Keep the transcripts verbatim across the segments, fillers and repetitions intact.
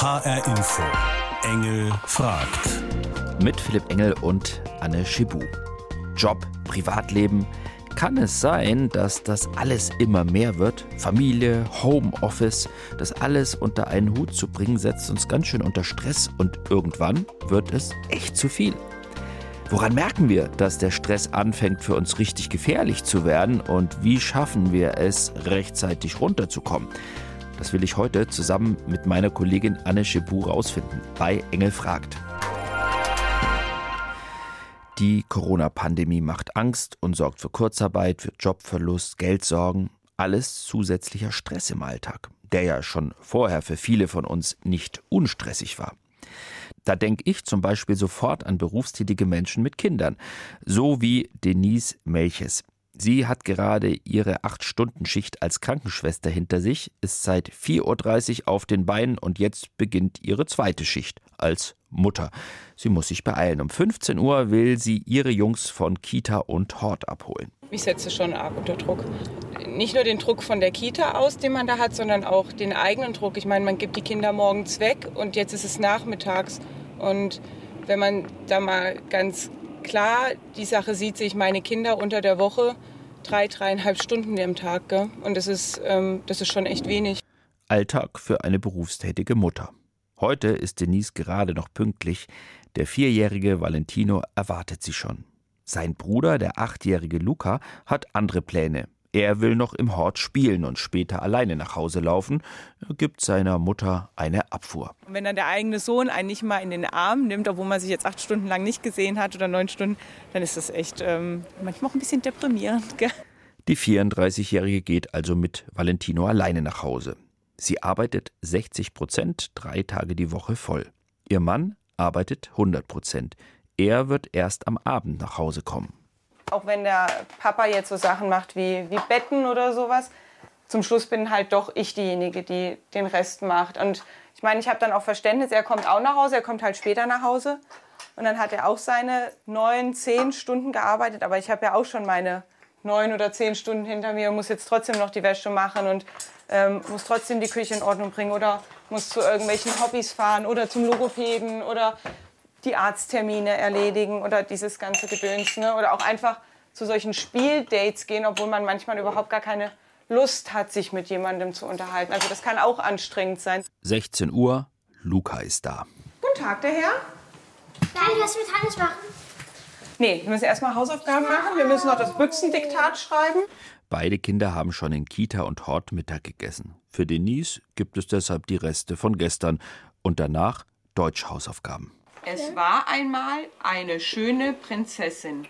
H R Info. Engel fragt. Mit Philipp Engel und Anne Schibu. Job, Privatleben. Kann es sein, dass das alles immer mehr wird? Familie, Homeoffice, das alles unter einen Hut zu bringen, setzt uns ganz schön unter Stress und irgendwann wird es echt zu viel. Woran merken wir, dass der Stress anfängt, für uns richtig gefährlich zu werden und wie schaffen wir es, rechtzeitig runterzukommen? Das will ich heute zusammen mit meiner Kollegin Anne Schibu rausfinden bei Engel fragt. Die Corona-Pandemie macht Angst und sorgt für Kurzarbeit, für Jobverlust, Geldsorgen. Alles zusätzlicher Stress im Alltag, der ja schon vorher für viele von uns nicht unstressig war. Da denke ich zum Beispiel sofort an berufstätige Menschen mit Kindern, so wie Denise Melches. Sie hat gerade ihre acht-Stunden-Schicht als Krankenschwester hinter sich, ist seit vier Uhr dreißig auf den Beinen und jetzt beginnt ihre zweite Schicht als Mutter. Sie muss sich beeilen. Um fünfzehn Uhr will sie ihre Jungs von Kita und Hort abholen. Ich setze schon arg unter Druck. Nicht nur den Druck von der Kita aus, den man da hat, sondern auch den eigenen Druck. Ich meine, man gibt die Kinder morgens weg und jetzt ist es nachmittags. Und wenn man da mal ganz klar die Sache sieht, sehe ich meine Kinder unter der Woche drei, dreieinhalb Stunden am Tag. Gell? Und das ist, ähm, das ist schon echt wenig. Alltag für eine berufstätige Mutter. Heute ist Denise gerade noch pünktlich. Der vierjährige Valentino erwartet sie schon. Sein Bruder, der achtjährige Luca, hat andere Pläne. Er will noch im Hort spielen und später alleine nach Hause laufen. Er gibt seiner Mutter eine Abfuhr. Wenn dann der eigene Sohn einen nicht mal in den Arm nimmt, obwohl man sich jetzt acht Stunden lang nicht gesehen hat oder neun Stunden, dann ist das echt ähm, manchmal auch ein bisschen deprimierend. Gell? Die vierunddreißigjährige geht also mit Valentino alleine nach Hause. Sie arbeitet sechzig Prozent, drei Tage die Woche voll. Ihr Mann arbeitet hundert Prozent. Er wird erst am Abend nach Hause kommen. Auch wenn der Papa jetzt so Sachen macht wie, wie Betten oder sowas, zum Schluss bin halt doch ich diejenige, die den Rest macht. Und ich meine, ich habe dann auch Verständnis, er kommt auch nach Hause, er kommt halt später nach Hause. Und dann hat er auch seine neun, zehn Stunden gearbeitet, aber ich habe ja auch schon meine neun oder zehn Stunden hinter mir und muss jetzt trotzdem noch die Wäsche machen und ähm, muss trotzdem die Küche in Ordnung bringen oder muss zu irgendwelchen Hobbys fahren oder zum Logopäden oder die Arzttermine erledigen oder dieses ganze Gedöns, ne? Oder auch einfach zu solchen Spieldates gehen, obwohl man manchmal überhaupt gar keine Lust hat, sich mit jemandem zu unterhalten. Also das kann auch anstrengend sein. sechzehn Uhr, Luca ist da. Guten Tag, der Herr. Nein, was mit Hannes machen? Nee, wir müssen erstmal Hausaufgaben machen. Wir müssen noch das Büchsendiktat schreiben. Beide Kinder haben schon in Kita und Hort Mittag gegessen. Für Denise gibt es deshalb die Reste von gestern und danach Deutschhausaufgaben. Es war einmal eine schöne Prinzessin.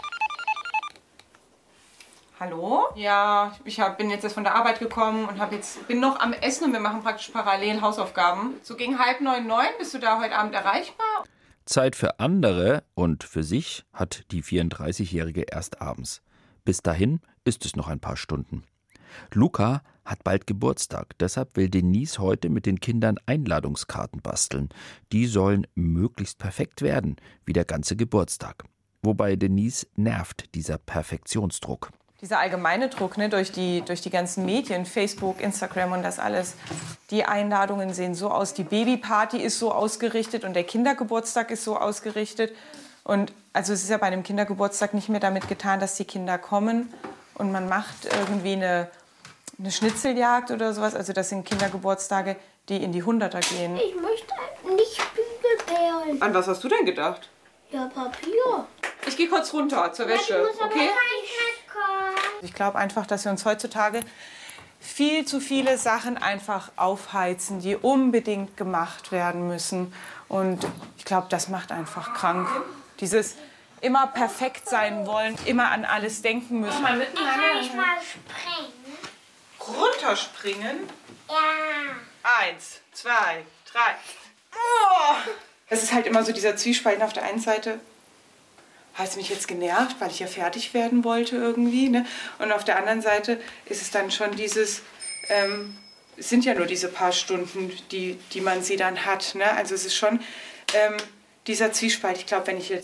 Hallo? Ja, ich hab, bin jetzt erst von der Arbeit gekommen und hab jetzt, bin noch am Essen und wir machen praktisch parallel Hausaufgaben. So gegen halb neun, neun, bist du da heute Abend erreichbar? Zeit für andere und für sich hat die vierunddreißigjährige erst abends. Bis dahin ist es noch ein paar Stunden. Luca hat bald Geburtstag, deshalb will Denise heute mit den Kindern Einladungskarten basteln. Die sollen möglichst perfekt werden, wie der ganze Geburtstag. Wobei Denise nervt dieser Perfektionsdruck. Dieser allgemeine Druck, ne, durch die, durch die ganzen Medien, Facebook, Instagram und das alles. Die Einladungen sehen so aus, die Babyparty ist so ausgerichtet und der Kindergeburtstag ist so ausgerichtet. Und also es ist ja bei einem Kindergeburtstag nicht mehr damit getan, dass die Kinder kommen und man macht irgendwie eine, eine Schnitzeljagd oder sowas. Also das sind Kindergeburtstage, die in die Hunderter gehen. Ich möchte nicht Bügelperlen. An was hast du denn gedacht? Ja, Papier. Ich gehe kurz runter zur Wäsche, Ich muss aber okay? nicht mitkommen. Ich glaube einfach, dass wir uns heutzutage viel zu viele Sachen einfach aufheizen, die unbedingt gemacht werden müssen. Und ich glaube, das macht einfach krank. Dieses immer perfekt sein wollen, immer an alles denken müssen. Mal Kann ich mal springen? Runterspringen. Ja. Eins, zwei, drei. Oh! Es ist halt immer so dieser Zwiespalt. Auf der einen Seite hat es mich jetzt genervt, weil ich ja fertig werden wollte irgendwie. Ne? Und auf der anderen Seite ist es dann schon dieses, ähm, es sind ja nur diese paar Stunden, die, die man sie dann hat. Ne? Also es ist schon ähm, dieser Zwiespalt. Ich glaube, wenn ich jetzt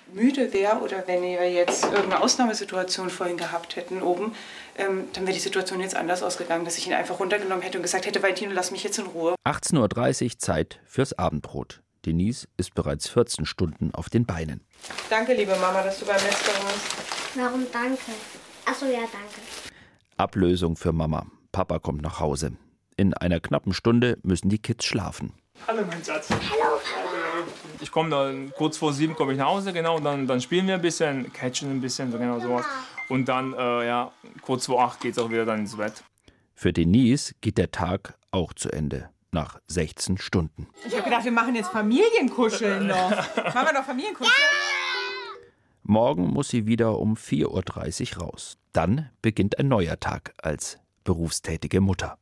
müde wäre oder wenn wir jetzt irgendeine Ausnahmesituation vorhin gehabt hätten oben, ähm, dann wäre die Situation jetzt anders ausgegangen, dass ich ihn einfach runtergenommen hätte und gesagt hätte, Valentino, lass mich jetzt in Ruhe. achtzehn Uhr dreißig Zeit fürs Abendbrot. Denise ist bereits vierzehn Stunden auf den Beinen. Danke, liebe Mama, dass du beim Metzger warst. Warum danke? Achso, ja, danke. Ablösung für Mama. Papa kommt nach Hause. In einer knappen Stunde müssen die Kids schlafen. Hallo, mein Schatz. Hallo. Ich komme dann kurz vor sieben komme ich nach Hause, genau, und dann, dann spielen wir ein bisschen, catchen ein bisschen, so genau sowas. Und dann, äh, ja, kurz vor acht geht es auch wieder dann ins Bett. Für Denise geht der Tag auch zu Ende, nach sechzehn Stunden. Ich habe gedacht, wir machen jetzt Familienkuscheln noch. Machen wir noch Familienkuscheln? Morgen muss sie wieder um vier Uhr dreißig raus. Dann beginnt ein neuer Tag als berufstätige Mutter.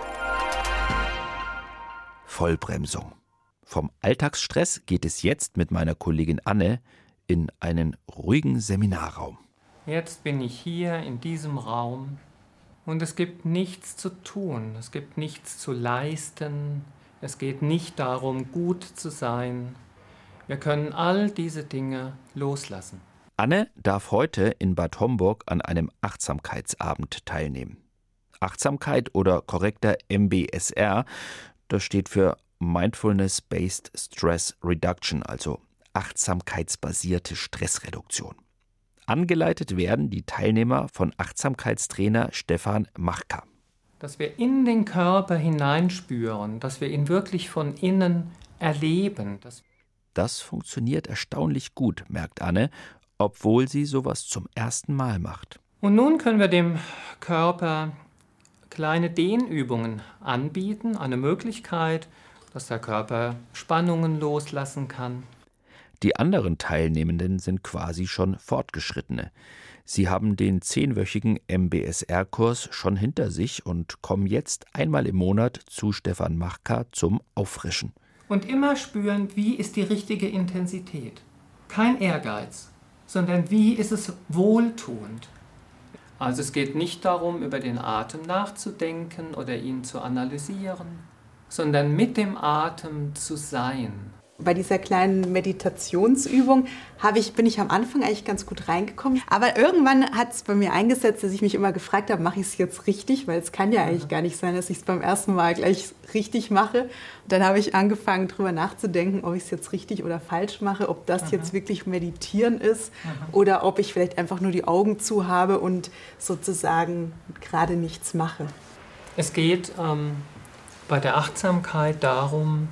Vollbremsung. Vom Alltagsstress geht es jetzt mit meiner Kollegin Anne in einen ruhigen Seminarraum. Jetzt bin ich hier in diesem Raum und es gibt nichts zu tun, es gibt nichts zu leisten, es geht nicht darum, gut zu sein. Wir können all diese Dinge loslassen. Anne darf heute in Bad Homburg an einem Achtsamkeitsabend teilnehmen. Achtsamkeit oder korrekter M B S R, das steht für Mindfulness-Based Stress Reduction, also achtsamkeitsbasierte Stressreduktion. Angeleitet werden die Teilnehmer von Achtsamkeitstrainer Stefan Machka. Dass wir in den Körper hineinspüren, dass wir ihn wirklich von innen erleben. Dass Das funktioniert erstaunlich gut, merkt Anne, obwohl sie sowas zum ersten Mal macht. Und nun können wir dem Körper kleine Dehnübungen anbieten, eine Möglichkeit, dass der Körper Spannungen loslassen kann. Die anderen Teilnehmenden sind quasi schon Fortgeschrittene. Sie haben den zehnwöchigen M B S R-Kurs schon hinter sich und kommen jetzt einmal im Monat zu Stefan Machka zum Auffrischen. Und immer spüren, wie ist die richtige Intensität. Kein Ehrgeiz, sondern wie ist es wohltuend. Also es geht nicht darum, über den Atem nachzudenken oder ihn zu analysieren, sondern mit dem Atem zu sein. Bei dieser kleinen Meditationsübung habe ich, bin ich am Anfang eigentlich ganz gut reingekommen. Aber irgendwann hat es bei mir eingesetzt, dass ich mich immer gefragt habe, mache ich es jetzt richtig? Weil es kann ja eigentlich gar nicht sein, dass ich es beim ersten Mal gleich richtig mache. Und dann habe ich angefangen, darüber nachzudenken, ob ich es jetzt richtig oder falsch mache, ob das jetzt wirklich Meditieren ist oder ob ich vielleicht einfach nur die Augen zu habe und sozusagen gerade nichts mache. Es geht ähm, bei der Achtsamkeit darum,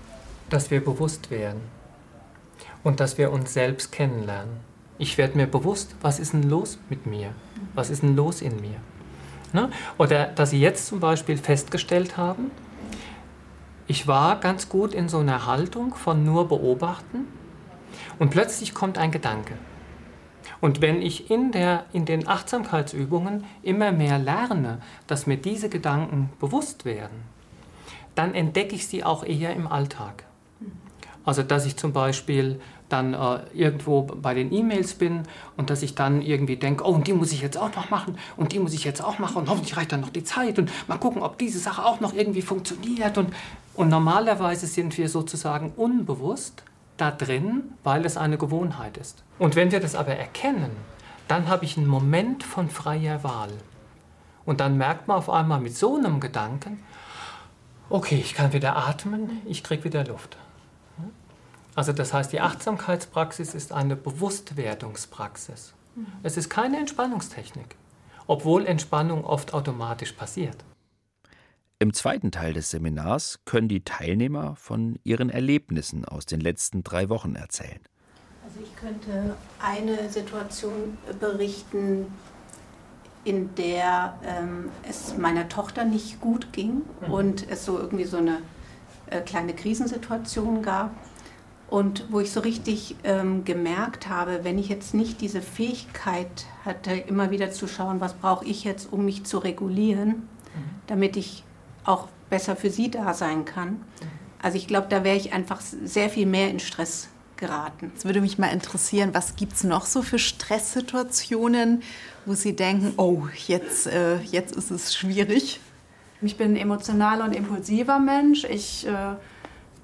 dass wir bewusst werden und dass wir uns selbst kennenlernen. Ich werde mir bewusst, was ist denn los mit mir? Was ist denn los in mir? Ne? Oder dass Sie jetzt zum Beispiel festgestellt haben, ich war ganz gut in so einer Haltung von nur beobachten und plötzlich kommt ein Gedanke. Und wenn ich in, der, in den Achtsamkeitsübungen immer mehr lerne, dass mir diese Gedanken bewusst werden, dann entdecke ich sie auch eher im Alltag. Also dass ich zum Beispiel dann äh, irgendwo bei den E-Mails bin und dass ich dann irgendwie denke, oh, und die muss ich jetzt auch noch machen und die muss ich jetzt auch machen und hoffentlich reicht dann noch die Zeit und mal gucken, ob diese Sache auch noch irgendwie funktioniert. Und, und normalerweise sind wir sozusagen unbewusst da drin, weil es eine Gewohnheit ist. Und wenn wir das aber erkennen, dann habe ich einen Moment von freier Wahl. Und dann merkt man auf einmal mit so einem Gedanken, okay, ich kann wieder atmen, ich kriege wieder Luft. Also das heißt, die Achtsamkeitspraxis ist eine Bewusstwerdungspraxis. Es ist keine Entspannungstechnik, obwohl Entspannung oft automatisch passiert. Im zweiten Teil des Seminars können die Teilnehmer von ihren Erlebnissen aus den letzten drei Wochen erzählen. Also ich könnte eine Situation berichten, in der ähm, es meiner Tochter nicht gut ging und es so irgendwie so eine äh, kleine Krisensituation gab. Und wo ich so richtig ähm, gemerkt habe, wenn ich jetzt nicht diese Fähigkeit hatte, immer wieder zu schauen, was brauche ich jetzt, um mich zu regulieren, mhm. damit ich auch besser für sie da sein kann. Mhm. Also ich glaube, da wäre ich einfach sehr viel mehr in Stress geraten. Es würde mich mal interessieren, was gibt es noch so für Stresssituationen, wo Sie denken, oh, jetzt, äh, jetzt ist es schwierig? Ich bin ein emotionaler und impulsiver Mensch. Ich äh,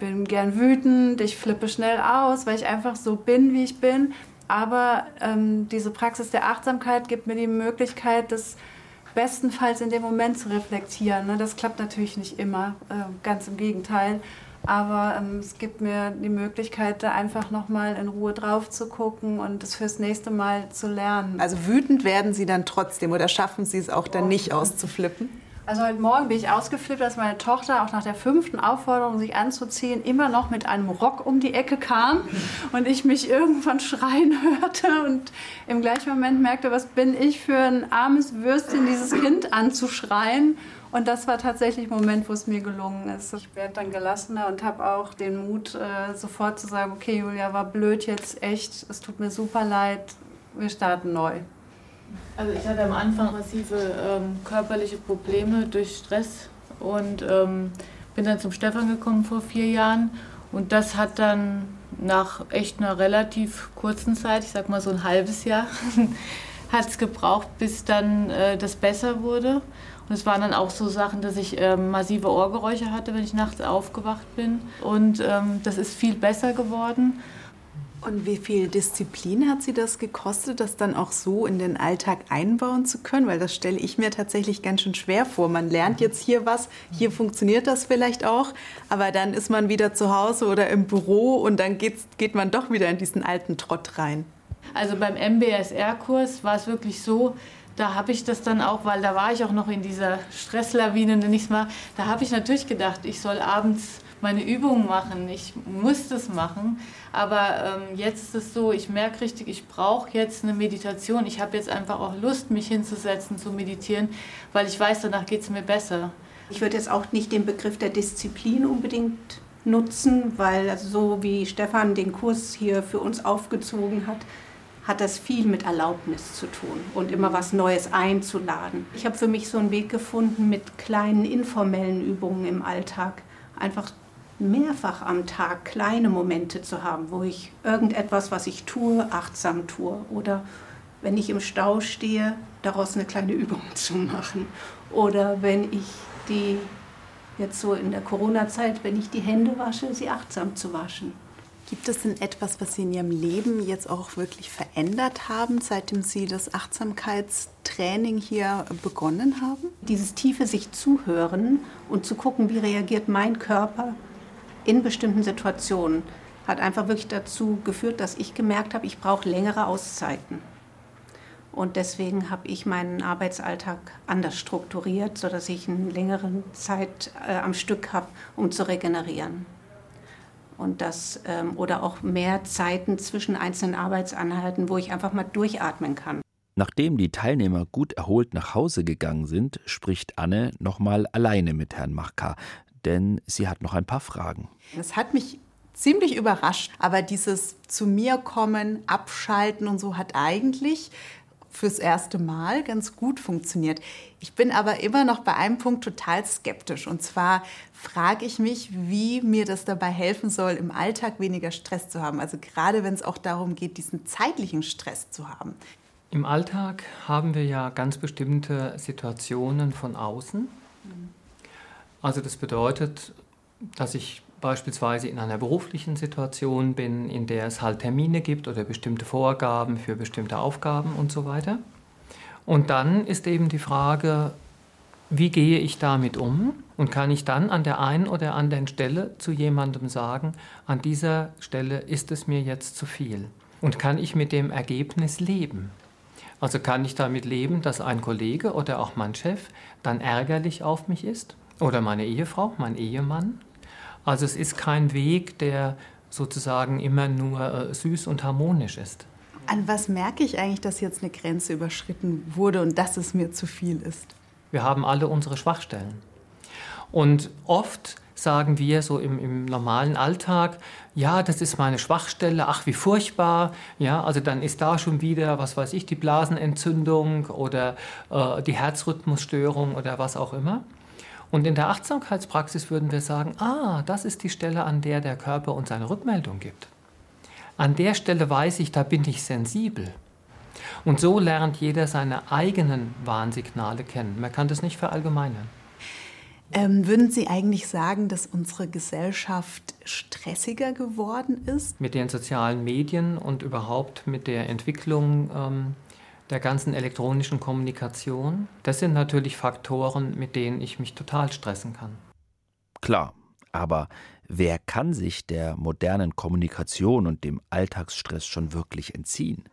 bin gern wütend, ich flippe schnell aus, weil ich einfach so bin, wie ich bin. Aber ähm, diese Praxis der Achtsamkeit gibt mir die Möglichkeit, das bestenfalls in dem Moment zu reflektieren. Ne? Das klappt natürlich nicht immer, äh, ganz im Gegenteil. Aber ähm, es gibt mir die Möglichkeit, da einfach nochmal in Ruhe drauf zu gucken und das fürs nächste Mal zu lernen. Also wütend werden Sie dann trotzdem oder schaffen Sie es auch dann nicht auszuflippen? Also heute Morgen bin ich ausgeflippt, dass meine Tochter auch nach der fünften Aufforderung, sich anzuziehen, immer noch mit einem Rock um die Ecke kam und ich mich irgendwann schreien hörte und im gleichen Moment merkte, was bin ich für ein armes Würstchen, dieses Kind anzuschreien. Und das war tatsächlich ein Moment, wo es mir gelungen ist. Ich werde dann gelassener und habe auch den Mut, äh, sofort zu sagen, okay, Julia, war blöd jetzt, echt, es tut mir super leid, wir starten neu. Also ich hatte am Anfang massive ähm, körperliche Probleme durch Stress und ähm, bin dann zum Stefan gekommen vor vier Jahren. Und das hat dann nach echt einer relativ kurzen Zeit, ich sag mal so ein halbes Jahr, hat es gebraucht, bis dann äh, das besser wurde. Und es waren dann auch so Sachen, dass ich ähm, massive Ohrgeräusche hatte, wenn ich nachts aufgewacht bin. Und ähm, das ist viel besser geworden. Und wie viel Disziplin hat Sie das gekostet, das dann auch so in den Alltag einbauen zu können? Weil das stelle ich mir tatsächlich ganz schön schwer vor. Man lernt jetzt hier was, hier funktioniert das vielleicht auch, aber dann ist man wieder zu Hause oder im Büro und dann geht's, geht man doch wieder in diesen alten Trott rein. Also beim M B S R-Kurs war es wirklich so, da habe ich das dann auch, weil da war ich auch noch in dieser Stresslawine, nenne ich es mal, da habe ich natürlich gedacht, ich soll abends meine Übungen machen, ich muss das machen. Aber ähm, jetzt ist es so, ich merke richtig, ich brauche jetzt eine Meditation. Ich habe jetzt einfach auch Lust, mich hinzusetzen, zu meditieren, weil ich weiß, danach geht es mir besser. Ich würde jetzt auch nicht den Begriff der Disziplin unbedingt nutzen, weil also so wie Stefan den Kurs hier für uns aufgezogen hat, hat das viel mit Erlaubnis zu tun und immer was Neues einzuladen. Ich habe für mich so einen Weg gefunden mit kleinen informellen Übungen im Alltag, einfach mehrfach am Tag kleine Momente zu haben, wo ich irgendetwas, was ich tue, achtsam tue. Oder wenn ich im Stau stehe, daraus eine kleine Übung zu machen. Oder wenn ich die, jetzt so in der Corona-Zeit, wenn ich die Hände wasche, sie achtsam zu waschen. Gibt es denn etwas, was Sie in Ihrem Leben jetzt auch wirklich verändert haben, seitdem Sie das Achtsamkeitstraining hier begonnen haben? Dieses tiefe sich zuhören und zu gucken, wie reagiert mein Körper in bestimmten Situationen, hat einfach wirklich dazu geführt, dass ich gemerkt habe, ich brauche längere Auszeiten. Und deswegen habe ich meinen Arbeitsalltag anders strukturiert, sodass ich eine längere Zeit äh, am Stück habe, um zu regenerieren. Und das, ähm, oder auch mehr Zeiten zwischen einzelnen Arbeitseinheiten, wo ich einfach mal durchatmen kann. Nachdem die Teilnehmer gut erholt nach Hause gegangen sind, spricht Anne nochmal alleine mit Herrn Machka, denn sie hat noch ein paar Fragen. Das hat mich ziemlich überrascht, aber dieses zu mir kommen, abschalten und so hat eigentlich fürs erste Mal ganz gut funktioniert. Ich bin aber immer noch bei einem Punkt total skeptisch. Und zwar frage ich mich, wie mir das dabei helfen soll, im Alltag weniger Stress zu haben. Also gerade wenn es auch darum geht, diesen zeitlichen Stress zu haben. Im Alltag haben wir ja ganz bestimmte Situationen von außen. Also das bedeutet, dass ich beispielsweise in einer beruflichen Situation bin, in der es halt Termine gibt oder bestimmte Vorgaben für bestimmte Aufgaben und so weiter. Und dann ist eben die Frage, wie gehe ich damit um? Und kann ich dann an der einen oder anderen Stelle zu jemandem sagen, an dieser Stelle ist es mir jetzt zu viel? Und kann ich mit dem Ergebnis leben? Also kann ich damit leben, dass ein Kollege oder auch mein Chef dann ärgerlich auf mich ist? Oder meine Ehefrau, mein Ehemann? Also es ist kein Weg, der sozusagen immer nur äh, süß und harmonisch ist. An was merke ich eigentlich, dass jetzt eine Grenze überschritten wurde und dass es mir zu viel ist? Wir haben alle unsere Schwachstellen. Und oft sagen wir so im, im normalen Alltag, ja, das ist meine Schwachstelle, ach wie furchtbar. Ja, also dann ist da schon wieder, was weiß ich, die Blasenentzündung oder äh, die Herzrhythmusstörung oder was auch immer. Und in der Achtsamkeitspraxis würden wir sagen, ah, das ist die Stelle, an der der Körper uns eine Rückmeldung gibt. An der Stelle weiß ich, da bin ich sensibel. Und so lernt jeder seine eigenen Warnsignale kennen. Man kann das nicht verallgemeinern. Ähm, würden Sie eigentlich sagen, dass unsere Gesellschaft stressiger geworden ist? Mit den sozialen Medien und überhaupt mit der Entwicklung ähm, der ganzen elektronischen Kommunikation, das sind natürlich Faktoren, mit denen ich mich total stressen kann. Klar, aber wer kann sich der modernen Kommunikation und dem Alltagsstress schon wirklich entziehen?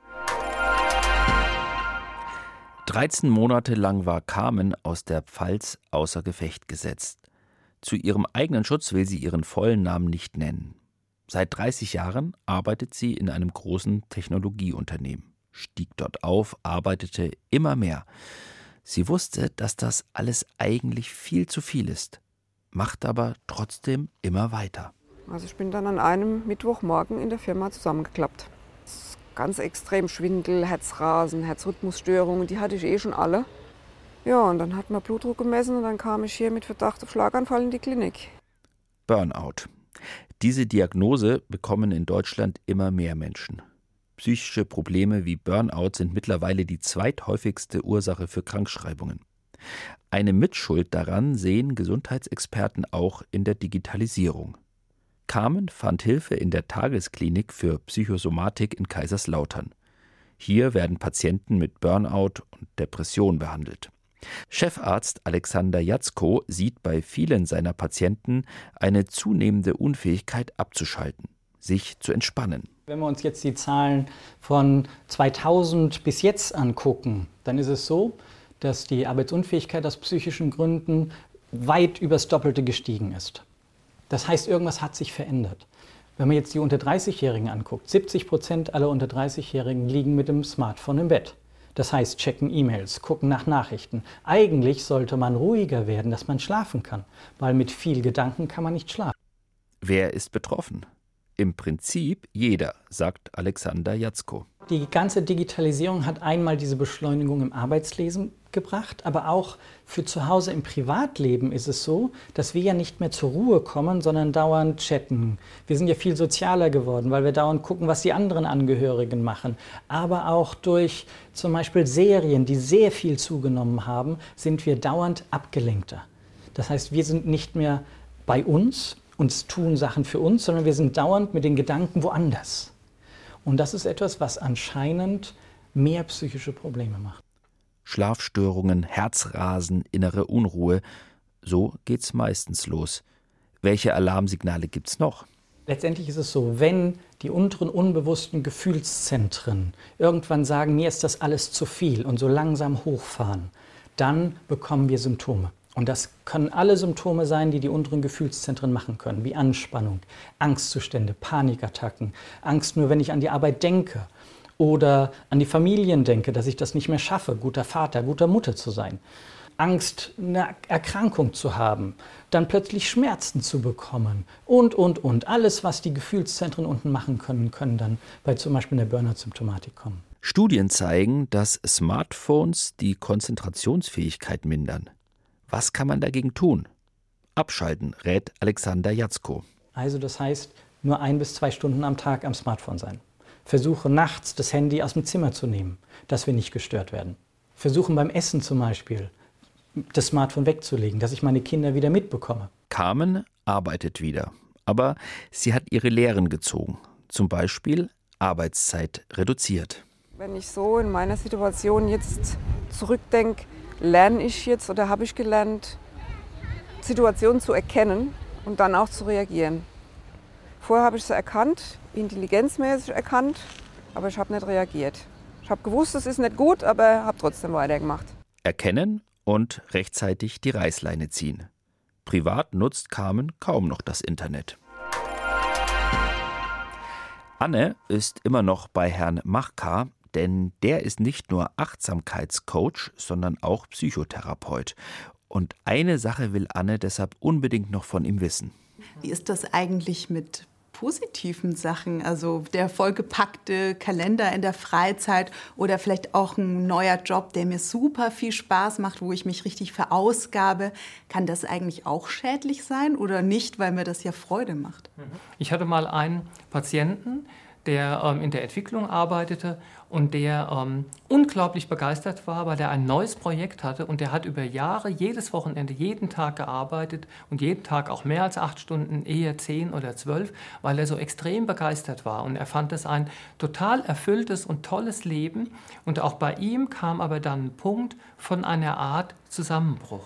dreizehn Monate lang war Carmen aus der Pfalz außer Gefecht gesetzt. Zu ihrem eigenen Schutz will sie ihren vollen Namen nicht nennen. Seit dreißig Jahren arbeitet sie in einem großen Technologieunternehmen, stieg dort auf, arbeitete immer mehr. Sie wusste, dass das alles eigentlich viel zu viel ist, macht aber trotzdem immer weiter. Also ich bin dann an einem Mittwochmorgen in der Firma zusammengeklappt. Ganz extrem Schwindel, Herzrasen, Herzrhythmusstörungen, die hatte ich eh schon alle. Ja, und dann hat man Blutdruck gemessen und dann kam ich hier mit Verdacht auf Schlaganfall in die Klinik. Burnout. Diese Diagnose bekommen in Deutschland immer mehr Menschen. Psychische Probleme wie Burnout sind mittlerweile die zweithäufigste Ursache für Krankschreibungen. Eine Mitschuld daran sehen Gesundheitsexperten auch in der Digitalisierung. Carmen fand Hilfe in der Tagesklinik für Psychosomatik in Kaiserslautern. Hier werden Patienten mit Burnout und Depression behandelt. Chefarzt Alexander Jatzko sieht bei vielen seiner Patienten eine zunehmende Unfähigkeit abzuschalten, sich zu entspannen. Wenn wir uns jetzt die Zahlen von zweitausend bis jetzt angucken, dann ist es so, dass die Arbeitsunfähigkeit aus psychischen Gründen weit übers Doppelte gestiegen ist. Das heißt, irgendwas hat sich verändert. Wenn man jetzt die unter dreißig-Jährigen anguckt, siebzig Prozent aller unter dreißig-Jährigen liegen mit dem Smartphone im Bett. Das heißt, checken E-Mails, gucken nach Nachrichten. Eigentlich sollte man ruhiger werden, dass man schlafen kann, weil mit viel Gedanken kann man nicht schlafen. Wer ist betroffen? Im Prinzip jeder, sagt Alexander Jatzko. Die ganze Digitalisierung hat einmal diese Beschleunigung im Arbeitsleben gebracht, aber auch für zu Hause im Privatleben ist es so, dass wir ja nicht mehr zur Ruhe kommen, sondern dauernd chatten. Wir sind ja viel sozialer geworden, weil wir dauernd gucken, was die anderen Angehörigen machen. Aber auch durch zum Beispiel Serien, die sehr viel zugenommen haben, sind wir dauernd abgelenkter. Das heißt, wir sind nicht mehr bei uns und tun Sachen für uns, sondern wir sind dauernd mit den Gedanken woanders. Und das ist etwas, was anscheinend mehr psychische Probleme macht. Schlafstörungen, Herzrasen, innere Unruhe, so geht's meistens los. Welche Alarmsignale gibt's noch? Letztendlich ist es so, wenn die unteren unbewussten Gefühlszentren irgendwann sagen, mir ist das alles zu viel und so langsam hochfahren, dann bekommen wir Symptome. Und das können alle Symptome sein, die die unteren Gefühlszentren machen können, wie Anspannung, Angstzustände, Panikattacken, Angst nur, wenn ich an die Arbeit denke oder an die Familien denke, dass ich das nicht mehr schaffe, guter Vater, guter Mutter zu sein. Angst, eine Erkrankung zu haben, dann plötzlich Schmerzen zu bekommen und, und, und. Alles, was die Gefühlszentren unten machen können, können dann bei zum Beispiel der Burnout-Symptomatik kommen. Studien zeigen, dass Smartphones die Konzentrationsfähigkeit mindern. Was kann man dagegen tun? Abschalten, rät Alexander Jatzko. Also das heißt, nur ein bis zwei Stunden am Tag am Smartphone sein. Versuche nachts das Handy aus dem Zimmer zu nehmen, dass wir nicht gestört werden. Versuchen beim Essen zum Beispiel, das Smartphone wegzulegen, dass ich meine Kinder wieder mitbekomme. Carmen arbeitet wieder, aber sie hat ihre Lehren gezogen. Zum Beispiel Arbeitszeit reduziert. Wenn ich so in meiner Situation jetzt zurückdenke, lerne ich jetzt oder habe ich gelernt, Situationen zu erkennen und dann auch zu reagieren. Vorher habe ich sie erkannt, intelligenzmäßig erkannt, aber ich habe nicht reagiert. Ich habe gewusst, es ist nicht gut, aber habe trotzdem weitergemacht. Erkennen und rechtzeitig die Reißleine ziehen. Privat nutzt Carmen kaum noch das Internet. Anne ist immer noch bei Herrn Machka, denn der ist nicht nur Achtsamkeitscoach, sondern auch Psychotherapeut. Und eine Sache will Anne deshalb unbedingt noch von ihm wissen. Wie ist das eigentlich mit positiven Sachen? Also der vollgepackte Kalender in der Freizeit oder vielleicht auch ein neuer Job, der mir super viel Spaß macht, wo ich mich richtig verausgabe. Kann das eigentlich auch schädlich sein oder nicht, weil mir das ja Freude macht? Ich hatte mal einen Patienten, der ähm, in der Entwicklung arbeitete und der ähm, unglaublich begeistert war, weil er ein neues Projekt hatte und der hat über Jahre, jedes Wochenende, jeden Tag gearbeitet und jeden Tag auch mehr als acht Stunden, eher zehn oder zwölf, weil er so extrem begeistert war und er fand es ein total erfülltes und tolles Leben und auch bei ihm kam aber dann ein Punkt von einer Art Zusammenbruch,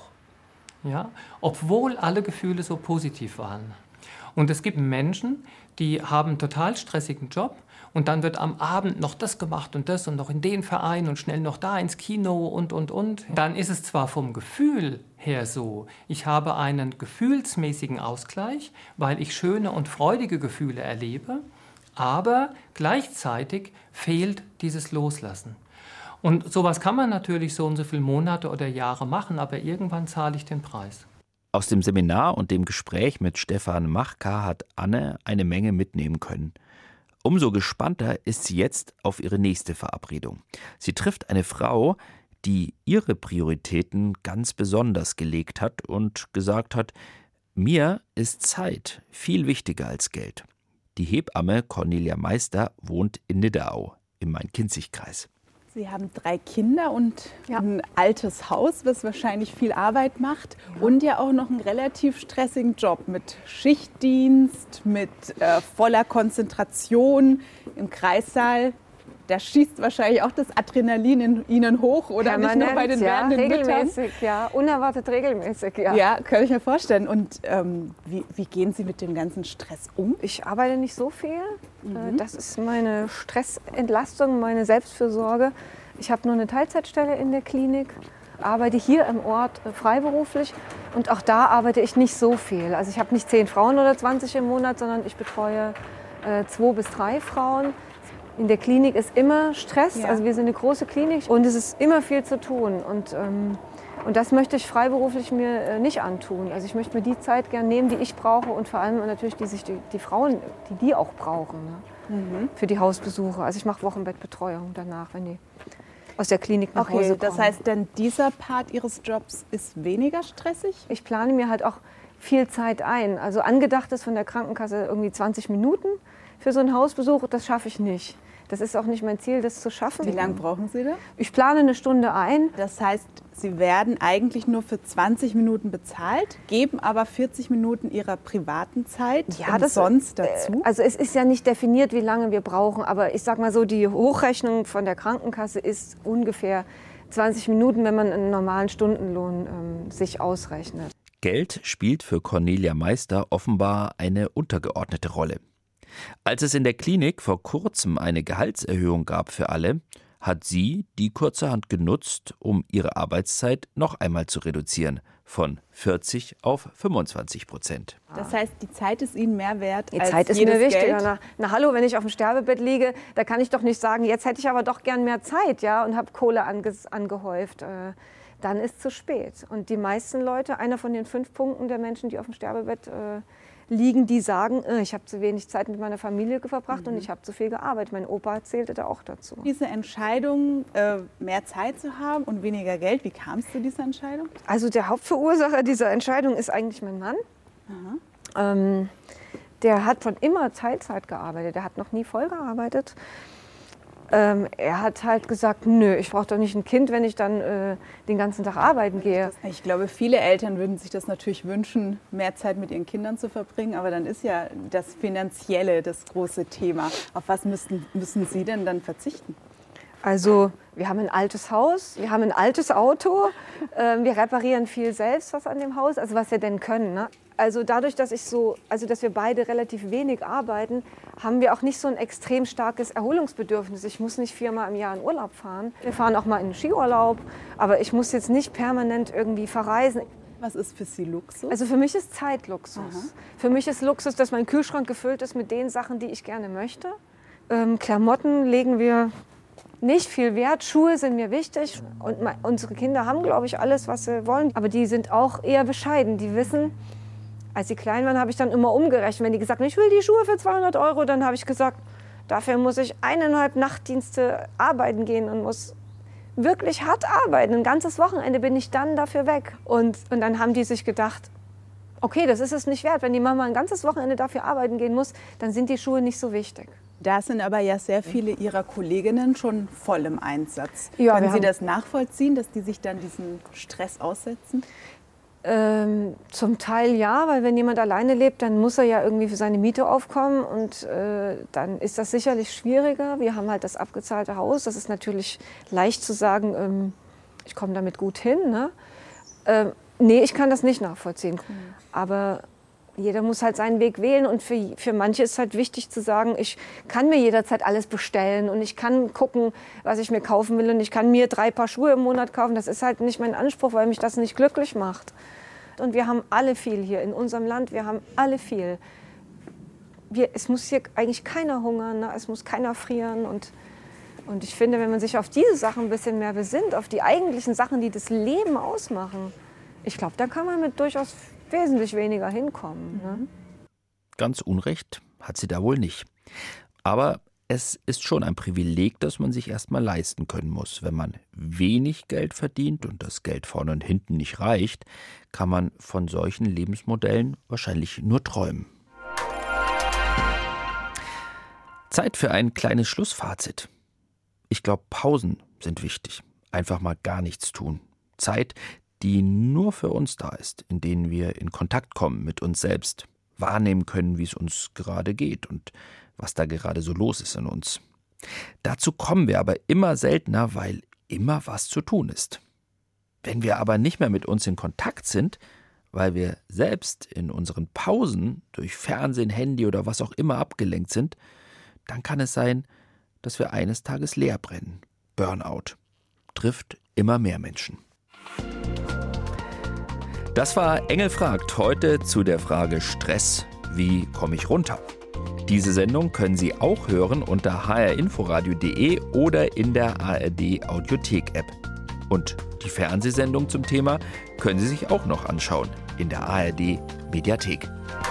ja? Obwohl alle Gefühle so positiv waren. Und es gibt Menschen, die haben einen total stressigen Job und dann wird am Abend noch das gemacht und das und noch in den Verein und schnell noch da ins Kino und, und, und. Dann ist es zwar vom Gefühl her so, ich habe einen gefühlsmäßigen Ausgleich, weil ich schöne und freudige Gefühle erlebe, aber gleichzeitig fehlt dieses Loslassen. Und sowas kann man natürlich so und so viele Monate oder Jahre machen, aber irgendwann zahle ich den Preis. Aus dem Seminar und dem Gespräch mit Stefan Machka hat Anne eine Menge mitnehmen können. Umso gespannter ist sie jetzt auf ihre nächste Verabredung. Sie trifft eine Frau, die ihre Prioritäten ganz besonders gelegt hat und gesagt hat, mir ist Zeit viel wichtiger als Geld. Die Hebamme Cornelia Meister wohnt in Nidderau im Main-Kinzig-Kreis. Sie haben drei Kinder und ja. ein altes Haus, was wahrscheinlich viel Arbeit macht. Ja. Und ja auch noch einen relativ stressigen Job mit Schichtdienst, mit äh, voller Konzentration im Kreissaal. Da schießt wahrscheinlich auch das Adrenalin in Ihnen hoch, oder Permanent, nicht nur bei den ja, werdenden regelmäßig, Müttern? ja, unerwartet regelmäßig, ja. Ja, kann ich mir vorstellen. Und ähm, wie, wie gehen Sie mit dem ganzen Stress um? Ich arbeite nicht so viel. Mhm. Das ist meine Stressentlastung, meine Selbstfürsorge. Ich habe nur eine Teilzeitstelle in der Klinik, arbeite hier im Ort freiberuflich und auch da arbeite ich nicht so viel. Also ich habe nicht zehn Frauen oder zwanzig im Monat, sondern ich betreue äh, zwei bis drei Frauen. In der Klinik ist immer Stress, ja. Also wir sind eine große Klinik und es ist immer viel zu tun. Und, ähm, und das möchte ich freiberuflich mir äh, nicht antun. Also ich möchte mir die Zeit gerne nehmen, die ich brauche und vor allem natürlich die, sich die, die Frauen, die die auch brauchen, ne? Mhm. Für die Hausbesuche. Also ich mache Wochenbettbetreuung danach, wenn die aus der Klinik nach okay, Hause kommen. Das heißt, denn dieser Part Ihres Jobs ist weniger stressig? Ich plane mir halt auch viel Zeit ein. Also angedacht ist von der Krankenkasse irgendwie zwanzig Minuten für so einen Hausbesuch. Das schaffe ich nicht. Das ist auch nicht mein Ziel, das zu schaffen. Wie lange brauchen Sie da? Ich plane eine Stunde ein. Das heißt, Sie werden eigentlich nur für zwanzig Minuten bezahlt, geben aber vierzig Minuten Ihrer privaten Zeit ja, das, sonst dazu? Also es ist ja nicht definiert, wie lange wir brauchen, aber ich sag mal so, die Hochrechnung von der Krankenkasse ist ungefähr zwanzig Minuten, wenn man einen normalen Stundenlohn ähm, sich ausrechnet. Geld spielt für Cornelia Meister offenbar eine untergeordnete Rolle. Als es in der Klinik vor kurzem eine Gehaltserhöhung gab für alle, hat sie die kurzerhand genutzt, um ihre Arbeitszeit noch einmal zu reduzieren, von vierzig auf fünfundzwanzig Prozent. Das heißt, die Zeit ist Ihnen mehr wert die als Zeit ist jedes mir wichtiger. Geld? Na, na hallo, wenn ich auf dem Sterbebett liege, da kann ich doch nicht sagen, jetzt hätte ich aber doch gern mehr Zeit, ja, und habe Kohle ange angehäuft. Äh, dann ist zu spät. Und die meisten Leute, einer von den fünf Punkten der Menschen, die auf dem Sterbebett äh, liegen, die sagen, ich habe zu wenig Zeit mit meiner Familie verbracht mhm. und ich habe zu viel gearbeitet. Mein Opa zählte da auch dazu. Diese Entscheidung, mehr Zeit zu haben und weniger Geld, wie kam es zu dieser Entscheidung? Also der Hauptverursacher dieser Entscheidung ist eigentlich mein Mann. Ähm, der hat schon immer Teilzeit gearbeitet, der hat noch nie voll gearbeitet. Ähm, er hat halt gesagt, nö, ich brauche doch nicht ein Kind, wenn ich dann äh, den ganzen Tag arbeiten gehe. Ich glaube, viele Eltern würden sich das natürlich wünschen, mehr Zeit mit ihren Kindern zu verbringen. Aber dann ist ja das Finanzielle das große Thema. Auf was müssen, müssen Sie denn dann verzichten? Also wir haben ein altes Haus, wir haben ein altes Auto, äh, wir reparieren viel selbst was an dem Haus, also was wir denn können. Ne? Also dadurch, dass ich so, also dass wir beide relativ wenig arbeiten, haben wir auch nicht so ein extrem starkes Erholungsbedürfnis. Ich muss nicht viermal im Jahr in Urlaub fahren. Wir fahren auch mal in den Skiurlaub, aber ich muss jetzt nicht permanent irgendwie verreisen. Was ist für Sie Luxus? Also für mich ist Zeit Luxus. Aha. Für mich ist Luxus, dass mein Kühlschrank gefüllt ist mit den Sachen, die ich gerne möchte. Ähm, Klamotten legen wir nicht viel Wert. Schuhe sind mir wichtig und unsere Kinder haben, glaube ich, alles, was sie wollen. Aber die sind auch eher bescheiden. Die wissen, als sie klein waren, habe ich dann immer umgerechnet. Wenn die gesagt haben, ich will die Schuhe für zweihundert Euro, dann habe ich gesagt, dafür muss ich eineinhalb Nachtdienste arbeiten gehen und muss wirklich hart arbeiten. Ein ganzes Wochenende bin ich dann dafür weg. Und, und dann haben die sich gedacht, okay, das ist es nicht wert. Wenn die Mama ein ganzes Wochenende dafür arbeiten gehen muss, dann sind die Schuhe nicht so wichtig. Da sind aber ja sehr viele Ihrer Kolleginnen schon voll im Einsatz. Ja, Können Sie haben, das nachvollziehen, dass die sich dann diesen Stress aussetzen? Ähm, zum Teil ja, weil wenn jemand alleine lebt, dann muss er ja irgendwie für seine Miete aufkommen und äh, dann ist das sicherlich schwieriger. Wir haben halt das abgezahlte Haus, das ist natürlich leicht zu sagen, ähm, ich komme damit gut hin. Ne? Ähm, nee, ich kann das nicht nachvollziehen, mhm. aber jeder muss halt seinen Weg wählen und für, für manche ist es halt wichtig zu sagen, ich kann mir jederzeit alles bestellen und ich kann gucken, was ich mir kaufen will und ich kann mir drei Paar Schuhe im Monat kaufen. Das ist halt nicht mein Anspruch, weil mich das nicht glücklich macht. Und wir haben alle viel hier in unserem Land, wir haben alle viel. Wir, es muss hier eigentlich keiner hungern, ne? Es muss keiner frieren und, und ich finde, wenn man sich auf diese Sachen ein bisschen mehr besinnt, auf die eigentlichen Sachen, die das Leben ausmachen, ich glaube, da kann man mit durchaus wesentlich weniger hinkommen. Ne? Ganz Unrecht hat sie da wohl nicht. Aber es ist schon ein Privileg, das man sich erst mal leisten können muss. Wenn man wenig Geld verdient und das Geld vorne und hinten nicht reicht, kann man von solchen Lebensmodellen wahrscheinlich nur träumen. Zeit für ein kleines Schlussfazit. Ich glaube, Pausen sind wichtig. Einfach mal gar nichts tun. Zeit, die nur für uns da ist, in denen wir in Kontakt kommen mit uns selbst, wahrnehmen können, wie es uns gerade geht und was da gerade so los ist in uns. Dazu kommen wir aber immer seltener, weil immer was zu tun ist. Wenn wir aber nicht mehr mit uns in Kontakt sind, weil wir selbst in unseren Pausen durch Fernsehen, Handy oder was auch immer abgelenkt sind, dann kann es sein, dass wir eines Tages leer brennen. Burnout trifft immer mehr Menschen. Das war Engel fragt, heute zu der Frage Stress, wie komme ich runter? Diese Sendung können Sie auch hören unter h r inforadio punkt d e oder in der A R D Audiothek-App. Und die Fernsehsendung zum Thema können Sie sich auch noch anschauen in der A R D Mediathek.